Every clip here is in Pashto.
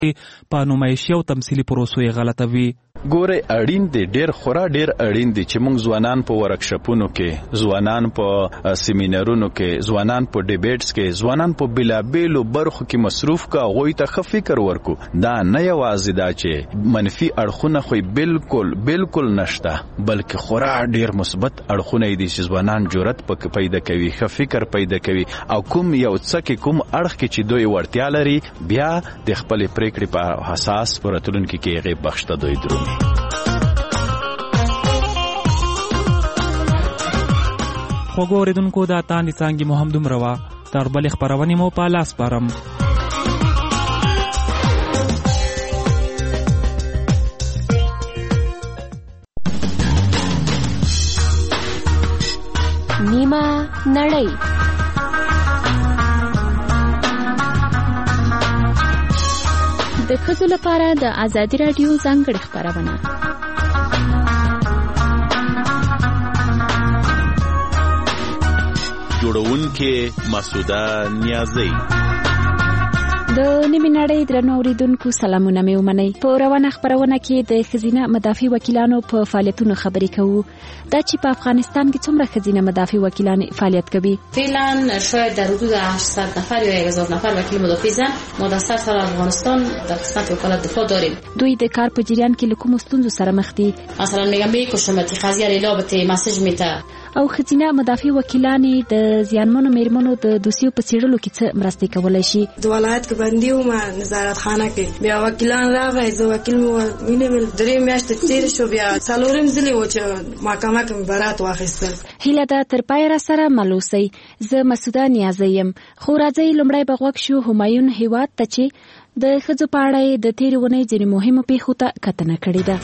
په نمایشي او تمثیلي پروسو یې غلطوي. ګوره اړین دی ډیر خورا ډیر اړین دی چې موږ ځوانان په ورکشاپونو کې، ځوانان په سیمینارونو کې، ځوانان په ډیبیټس کې، ځوانان په بلابېلو برخو کې مصروف کا غوي ته ښه فکر ورکو. دا نه یوازې دا چې منفي اړخونه خو بالکل نشته، بلکې خورا ډیر مثبت اړخونه دي چې ځوانان جرأت پکې پیدا کوي، ښه فکر پیدا کوي او کوم یو څه کې کوم اړخ کې چې دوی ورتیا لري بیا د خپل پریکړې په حساس پرتلونکو کې هغه بخښته دوی درو. خوږو اوریدونکو دا تاندې څانګې مو هم دومره وه، تر بلې خپرونې مو په لاس سپارم. نیمه نړۍ د ښځو لپاره د ازادي راډیو ځانګړې خپرونه. جوړونکې مسعوده نیازی. د نیمه نړۍ درنو اوریدونکو سلامونه مې ومنئ. په روانه خپرونه کې د ښځینه مدافع وکیلانو په فعالیتونو خبرې کوو. دا چې په افغانستان کې څومره ښځینه مدافع وکیلان فعالیت کوي. فعلا شاید در حدود 800 نفر یا 1000 نفر وکیل مدافع زن ما در سراسر افغانستان در قسمت وکالت دفاع داریم. دوی د کار په جریان کې له کومو ستونزو سره مخ دي؟ مثلا میگم میکشمتی قضیه رابطه مسیج میته. او ښځینه مدافع وکیلانې د زیانمنو میرمنو د دوسیو په څیړلو کې څه مرستې کولی شي؟ د ولایت کې بندي وم نظارت خانه کې، بیا وکیلان راغی، زه وکیل مې ونیول، 3 میاشتې تېرې شو، بیا 4 ځلې و چې محکمه کې برات واخیستل. هیله ده تر پایه راسره مل اوسئ. زه مسعوده نیازی یم. خو راځئ لومړی به غوږ شو همایون هیواد ته چې د ښځو په اړه د تېرې اونۍ ځینې مهمو پیښو ته کتنه کړې ده.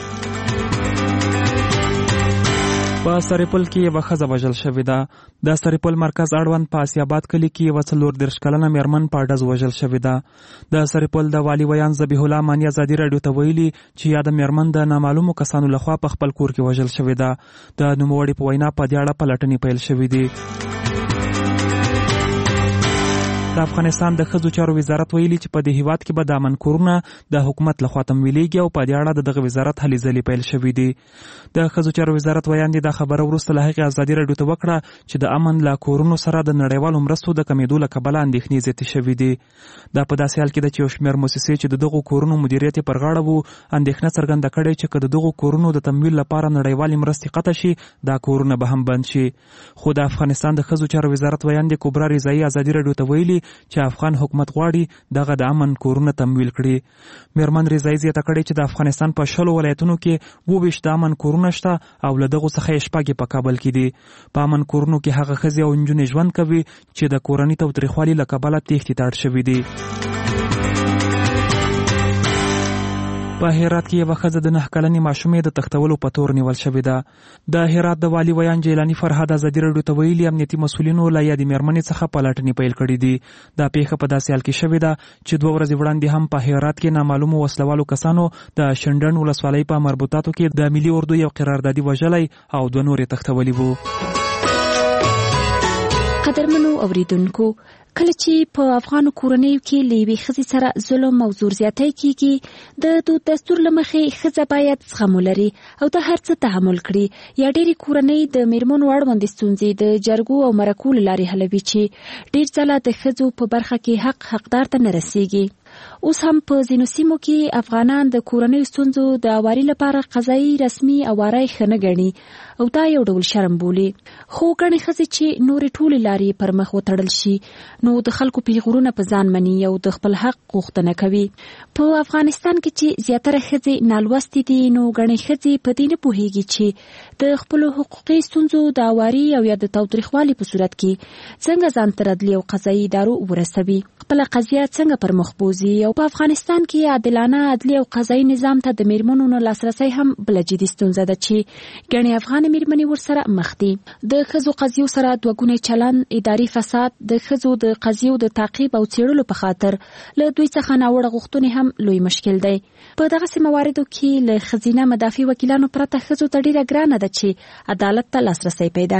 په سرپل کې یوه ښځه وژل شوې ده. د سرپل مرکز اړوند په اسیاباد کلي کې یوه 34 کلنه میرمن په ډز وژل شوې ده. د سرپل د والي ویان ذبیح الله مانی ازادي راډیو ته ویلي چې یاده میرمن د نامعلومو کسانو لخوا په خپل کور کې وژل شوې ده. د نوموړي په وینا په دې اړه پلټنې پیل شوې دي. د افغانستان د ښځو چارو وزارت ویلي چې په دې هیواد کې به د امن کورونه د حکومت لخوا تمویلېږي او په دې اړه دغه وزارت هلې ځلې پیل شوې دي. د ښځو چارو وزارت ویان دي دا خبره وروسته له هغې ازادي راډیو ته وکړه چې د امن له کورونو سره د نړیوالو مرستو د کمېدو له کبله اندېښنې زیاتې شوې دي. دا په داسې حال کې ده چې یو شمېر موسسې چې د دغو کورونو مدیریت پر غاړه وو اندېښنه څرګنده کړې چې که د دغو کورونو د تمویل لپاره نړیوالې مرستې قطع شي دا کورونه به هم بند شي. خو د افغانستان د ښځو چارو وزارت ویان دي کبرا رضایي ازادي راډیو ته ویلي چې افغان حکومت غواړي دغه د امن کورونه تمویل کړي. میرمن رضایي زیاته کړې چې د افغانستان په 20 ولایتونو کې 22 د امن کورونه شته او له دغو څخه 6 په کابل کې دي. په امن کورونو کې هغه ښځې او نجونې ژوند کوي چې د کورني تاوتریخوالي له کبله تېښتې ته اړ شوي دي. په هرات کې یوه ښځه د 9 کلنې ماشومې د تښتولو په تور نیول شوې ده. د هرات د والي ویان جیلاني فرهاد ازادي راډیو ته ویلي امنیتي مسؤلینو له یادې مېرمنې څخه پلټنې پیل کړي دي. دا پیښه په داسې حال کې شوې ده چې 2 ورځې وړاندې هم په هرات کې نامعلومو وسلوالو کسانو د شنډن ولسوالۍ په مربوطاتو کې د ملي اردو یو قراردادي وژلی او 2 نور یې تښتولي وو. قدرمنو اوریدونکو، کله چې په افغانو کورنیو کې له یوې ښځې سره ظلم او زور زیاتی کیږي، د دود دستور له مخې ښځه باید زغم ولري او د هر څه تحمل کړي. یا ډېرې کورنۍ د میرمنو اړوندې ستونزې د جرګو او مرکو له لارې حلوي چې ډېر ځله د ښځو په برخه کې حقدار ته نه رسیږي. اوس هم په ځینو سیمو کې افغانان د کورنیو ستونزو د اواري لپاره قضایي رسمي اواری ښه نه ګڼي او دا یو ډول شرم بولي. خو ګڼې ښځې چې نورې ټولې لارې پر مخ وتړل شي نو د خلکو پیغورونه په ځان مني او د خپل حق غوښتنه کوي. په افغانستان کې چې زیاتره ښځې نالوستې دي نو ګڼې ښځې په دې نه پوهېږي چې د خپلو حقوقي ستونزو د اواري او یا د تاوتریخوالي په صورت کې څنګه ځان ته عدلي او قضایي ادارو ورسوي، خپله قضیه څنګه پر مخ بوځي. او په افغانستان کې عادلانه عدلي او قضایي نظام ته د میرمنو نه لاسرسی هم بله جدي ستونزه ده چې ګڼې افغانې میرمنې ورسره مخ دي. د ښځو قضیو سره دوه چلند، اداري فساد، د ښځو د قضیو د تعقیب او څېړلو په خاطر له دوی څخه ناوړه غوښتنې هم لوی مشکل دی. په دغسې مواردو کې له ښځینه مدافع وکیلانو پرته ښځو ته ډېره ګرانه ده چې عدالت ته لاسرسی پیدا کړي.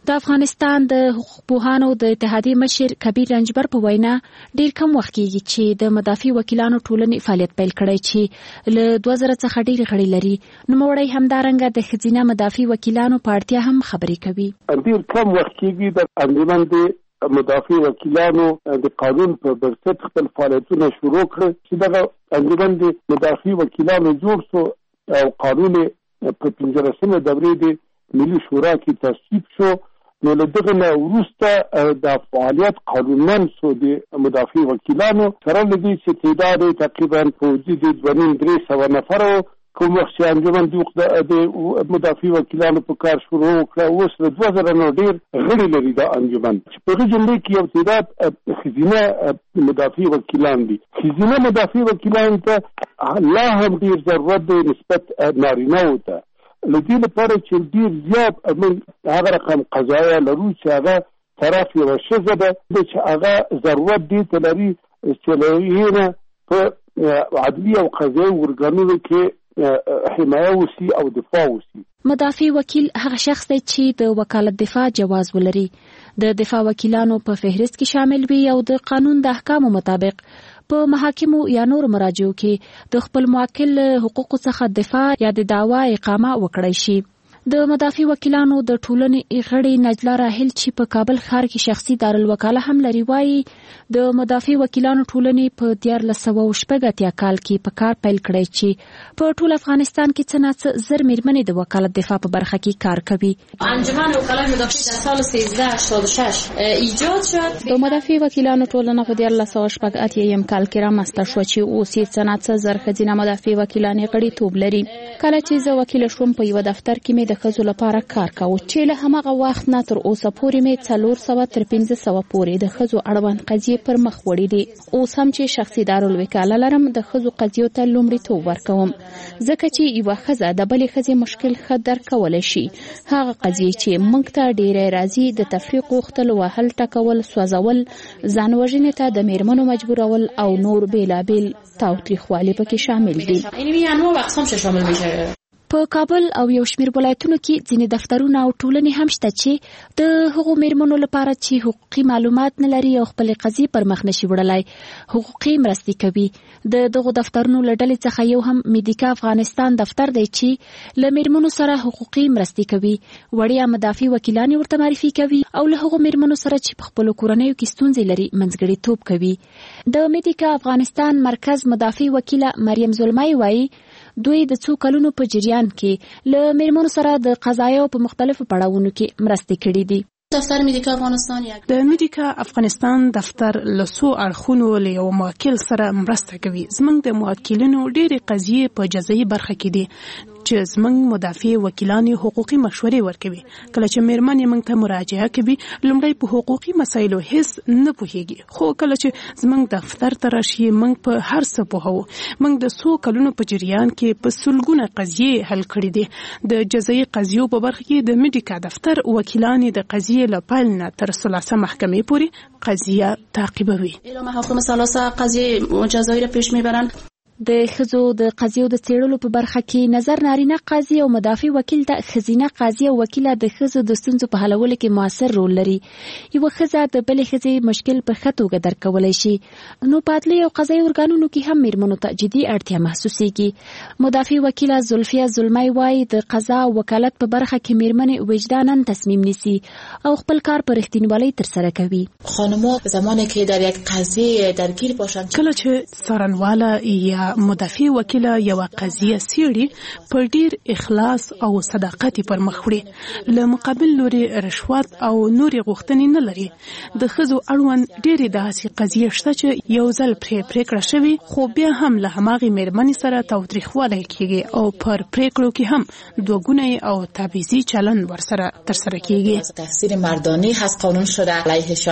د افغانستان د حقوق پوهانو د اتحادیې مشر کبیر رنجبر په وینا ډیر کم وخت کېږي چې د مدافع وکیلانو ټولنې فعالیت پیل کړی چې له 2000 څخه ډیر غړي لري. نوموړی همدارنګه د ښځینه مدافع وکیلانو په اړتیا هم خبرې کوي. ډیر کم وخت کېږي د انجمن د مدافع وکیلانو د قانون په بنسټ خپل فعالیتونه شروع کړل چې دغه انجمن د مدافع وکیلانو جوړ شو او قانون په 15مه دورې د ملي شورا کې تصویب شو. نو له دغه نه وروسته د فعالیت قانونمند شو د مدافع وکیلانو سره له دې چې تعداد تقریبا په حدود 200-300 نفر کوم وخت چې انجمن د مدافع وکیلانو په کار شروع کړه اوس له 2000 نه ډیر غړي لري د انجمن چې په جمله کې یو تعداد ښځینه مدافع وکیلان دي. ښځینه مدافع وکیلان ته لا هم ډیر ضرورت دی نسبت نارینه ته لدې لپاره چې ډیر زیات موږ هغه رقم قضایا لرو چې هغه طرف یو ښځه ده چې هغه ضرورت دی ته لري چې له په عدلي او قضایي ورګانونو کې حمایه وشي او دفاع وشي. مدافع وکیل هغه شخص دی چې د وکالت دفاع جواز ولري، د دفاع وکیلانو په فهرست کې شامل وي او د قانون د احکامو مطابق په محاکمو یا نور مراجعو کې د خپل موکل حقوقو څخه دفاع یا د دعوا اقامه وکړای شي. د مدافع وکیلانو د ټولنې غړي نجلا راهل چې په کابل ښار کې شخصي دارالوکاله هم لري وایي د مدافع وکیلانو ټولنې په 1980 کال کې په کار پیل کړی چې په ټول افغانستان کې څه ناڅه زر میرمنې د وکالت دفاع په برخه کې کار کوي. انجمن وکلای مدافع در سال 1386 ایجاد شد. د مدافع وکیلانو ټولنه په 1980 کال کې رامنځته شو چې اوس یې څه ناڅه زر ښځینه مدافع وکیلانې غړیتوب لري. کله چې زه وکیل شوم په یو دفتر کې مې د ښځو لپاره کار کاوه چې له هماغه وخت نه تر اوسه پورې مې 400 تر 500 پورې د ښځو اړوند قضیې پر مخ وړې دي. اوس هم چې شخصي دارالوکاله لرم د ښځو قضیو ته لومړیتوب ورکوم ځکه چې یوه ښځه د بلې ښځې مشکل ښه درک کولی شي. هغه قضیې چې موږ ته ډېری راځي د تفریق غوښتل، وهل ټکول، سوځول، ځان وژنې ته د میرمنو مجبورول او نور بیلابیل تاوتریخوالي پکې شامل دي. یعنی انواع و اقسام شامل میشه. په کابل او یو شمېر ولایتونو کې ځینې دفترونه او ټولنې هم شته چې د هغو میرمنو لپاره چې حقوقي معلومات نه لري او خپلې قضیې پر مخ نشي وړلای حقوقي مرستې کوي. د دغو دفترونو له ډلې څخه یو هم میډیکا افغانستان دفتر دی چې له میرمنو سره حقوقي مرستې کوي. وړیا مدافع وکیلان ورته معرفي کوي او له هغو میرمنو سره چې په خپلو کورنیو کې ستونزې لري منځګړیتوب کوي. د میډیکا افغانستان مرکز مدافع وکیله مریم زلمای وایي دوی د څو کلونو په جریان کې له میرمنو سره د قضایاو په مختلفو پړاوونو کې مرستې کړې دي. دفتر میډیکا افغانستان د میډیکا افغانستان دفتر له څو اړخونو له یو موکل سره مرسته کوي. زموږ د موکلینو ډېرې قضیې په جزایي برخه کې دي چې زموږ مدافع وکیلان حقوقي مشورې ورکوي. کله چې میرمنې موږ ته مراجعه کوي لومړی په حقوقي مسایلو هیڅ نه پوهیږي، خو کله چې زموږ دفتر ته راشي موږ په هر څه پوهو. موږ د څو کلونو په جریان کې په سلګونه قضیې حل کړې دي. د جزایي قضیو په برخه کې د میډیکا دفتر وکیلان د قضیې له پیل نه تر 13 محکمې پورې قضیه تعقیبوي. اعلام حکم ثلاثه قضیه جزایی را پیش میبرند. د ښځو د قضیو د څېړلو په برخه کې نظر نارینه قاضي او مدافع وکیل ته ښځینه قاضي او وکیله د ښځو د ستونزو په حلولو کې موثر رول لري. یوه ښځه د بلې ښځې مشکل په ښه توګه درک کولی شي. نو په عدلي او قضایي ارګانونو کې هم میرمنو ته جدي اړتیا محسوسیږي. مدافع وکیله زلفیه زلمای وایي د قضا او وکالت په برخه کې میرمنې وجداناً تصمیم نیسي او خپل کار په رښتینولۍ ترسره کوي. خانم‌ها زمانی که در یک قضیه درگیر باشند کله چې څارنواله یا مدافع وکیله یو قضیه سیړي په ډیر اخلاص او صداقت پر مخ وړي، له مقابل لوري رشوت او نوري غوښتنې نه لري. د ښځو اړوند ډېرې داسې قضیې شته چې یو ځل پریکړه شوي خو بیا هم له هماغې میرمنې سره تاوتریخوالی کیږي او پر پریکړو کې هم دوګونی او تبعیضي چلند ورسره ترسره کیږي. تاثیر مردانه هست قانون شده علیهشان.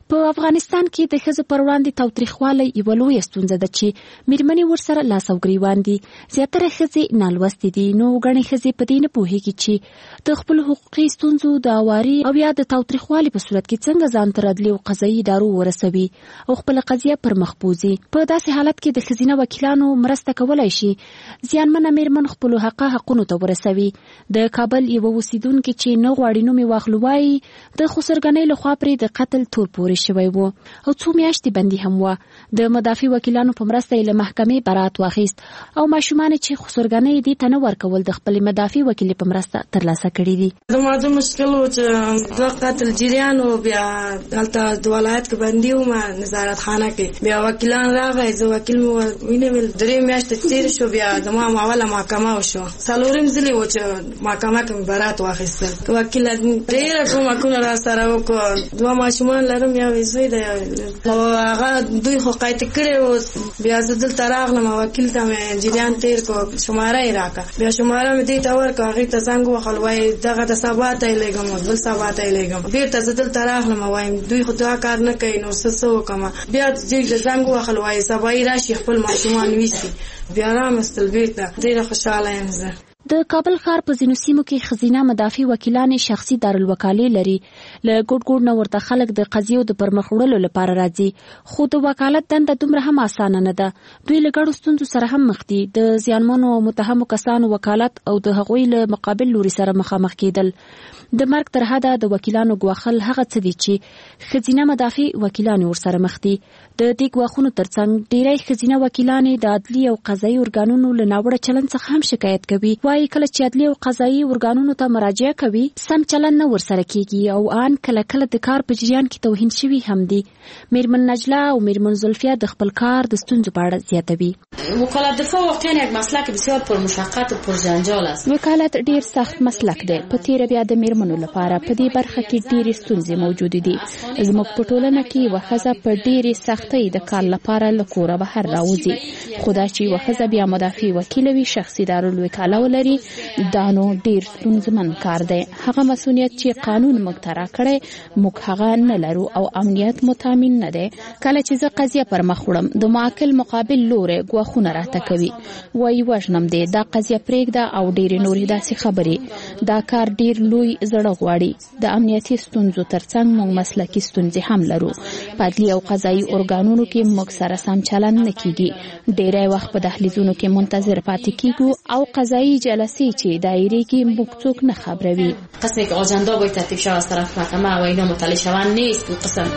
په افغانستان کې د ښځو پر وړاندې تاوتریخوالی یوه لویه ستونزه ده چې میرمنې ورسره لاس او ګریوان دي. زیاتره ښځې نالوستې دي، نو ګڼې ښځې په دې نه پوهېږي چې د خپلو حقوقي ستونزو د اواري او یا د تاوتریخوالي په صورت کې څنګه ځان ته عدلي او قضایي ادارو ورسوي او خپله قضیه پر مخ بوځي. په داسې حالت کې د ښځینه وکیلانو مرسته کولی شي زیانمنه میرمن خپلو حقونو ته ورسوي. د کابل یوه اوسیدونکې چې نه غواړي نوم یې واخلو وایي د خسرګنۍ لخوا پرې د قتل تور پورې شوی و او څو میاشتې بندي هم وه. د مدافع وکیلانو په مرسته یې له محکمې برات واخیست او ماشومان چې خسرګنۍ دې ته نه ورکول د خپلې مدافع وکیلې په مرسته ترلاسه کړي دي. زما د مشکل و چې د قتل جریان و، بیا هلته د ولایت کې بندي وم نظارت خانه کې، بیا وکیلان راغی، زه وکیل مې ونیول، 3 میاشتې تېرې شو، بیا زما معامله محکمه وشو. 4 ځلې و چې محکمه کې مې برات واخیستل. وکیل ډېره کومکونه را سره وکړه. 2 ماشومان لرم، یو زوی دی، او هغه دوی خو قید کړی و. بیا زه دلته راغلم، وکیل ته مې جریان تېر کړ، شماره یې راکړه. بیا شماره مې دې ته ورکړه، هغې ته زنګ ووهل، وایي دغه د سبا ته یې لېږم، بل سبا ته یې لېږم. بېرته زه دلته راغلم، وایم دوی خو دا کار نه کوي، نو څه وکړم. بیا دوی ته زنګ ووهل، وایي سبا یې راشي خپل ماشومان ویسي. بیا رامستل بېرته. ډېره خوشحاله یم زه. د کابل ښار په ځینو سیمو کې ښځینه مدافع وکیلانې شخصي دارالوکالې لري. له ګوټ نه ورته خلک د قضیو د پرمخ وړلو لپاره راځي، خو د وکالت دنده دومره هم اسانه نه ده. دوی له ګڼو ستونزو سره هم مخ دي. د زیانمنو او متهمو کسانو وکالت او د هغوی له مقابل لوري سره مخامخ کېدل. د مرګ تر حده د وکیلانو ګواښل هغه څه دي چې ښځینه مدافع وکیلانې ورسره مخ دي. د دې ګواښونو ترڅنګ ډېری ښځینه وکیلانې د عدلي او قضایي ارګانونو له ناوړه چلند څخه هم شکایت کوي. وایي کله چې عدلي او قضایي ارګانونو ته مراجعه کوي سم چلند نه ورسره کیږي او آن کله کله د کار په جریان کې توهین شوي هم دي. میرمن نجله او میرمن زلفیه د خپل کار د ستونزو په اړه زیاتوي. وکالت دفاع واقعا یک مسلک بسیار پرمشقت و پرجنجال است. وکالت ډیر سخت مسلک دی. په تیره بیا د میرمنو لپاره په دې برخه کې ډېرې ستونزې موجود دي. زموږ په ټولنه کې یوه ښځه په ډېرې سختۍ د کار لپاره له کوره بهر راوځي. خو دا چې یوه ښځه بیا مدافع وکیله وي، شخصي دارالوکاله ولري، دا نو ډېر ستونزمن کار دی. هغه مسؤلیت چې قانون موږ ته راکړی موږ هغه نه لرو او امنیت مو تامین نه دی. کله چې زه قضیه پر مخ وړم د معاقل مقابل لوری ګواښونه راته کوي، وایي وژنم دی، دا قضیه پرېږده او ډېرې نورې داسې خبرې. دا کار ډېر لوی زړه غواړي. د امنیتي ستونزو ترڅنګ موږ مسلکي ستونزې هم لرو. په عدلي او قضایي ارګانونو کې موږ سره سم چلند نه کیږي. ډېری وخت په دهلیزونو کې منتظر پاتې کیږو او قضایي جلسې چې دایره کې موږ څوک نه خبروي. قسمی که آجندا باید ترتیب شود از طرف محکمه و اینا مطلع شوند نیست. اون قسم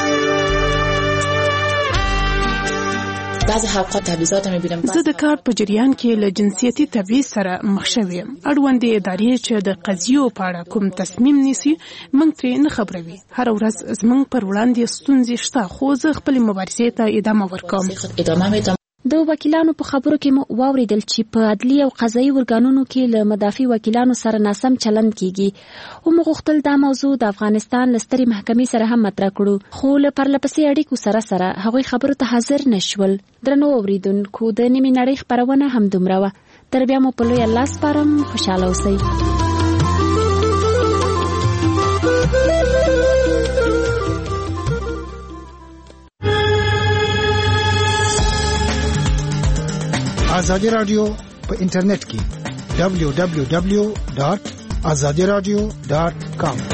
بعضی اوقات تبعیضات می‌بینم. زه د کار په جریان کې له جنسیتي تبعیض سره مخ شوم. اړوندې ادارې چې د قضیو په اړه کوم تصمیم نیسي موږ ترې نه خبروي. هر ورځ زموږ پر وړاندې ستونزې شته، خو زه خپلې مبارزې ته ادامه ورکوم. د وکیلانو په خبرو کې مو واوریدل چې په عدلي او قضایي ارګانونو کې له مدافع وکیلانو سره ناسم چلند کیږي او موږ غوښتل دا موضوع د افغانستان له سترې محکمې سره هم مطرح کړو، خو له پرلپسې اړیکو سره هغوی خبرو ته حاضر نشول. درنو اوریدونکو، د نیمې نړۍ خپرونه هم دومره وه. تر بیا مو په لوی الله سپارم. خوشحاله اوسئ. آزادی رادیو په انټرنیټ کې www.azadiradio.com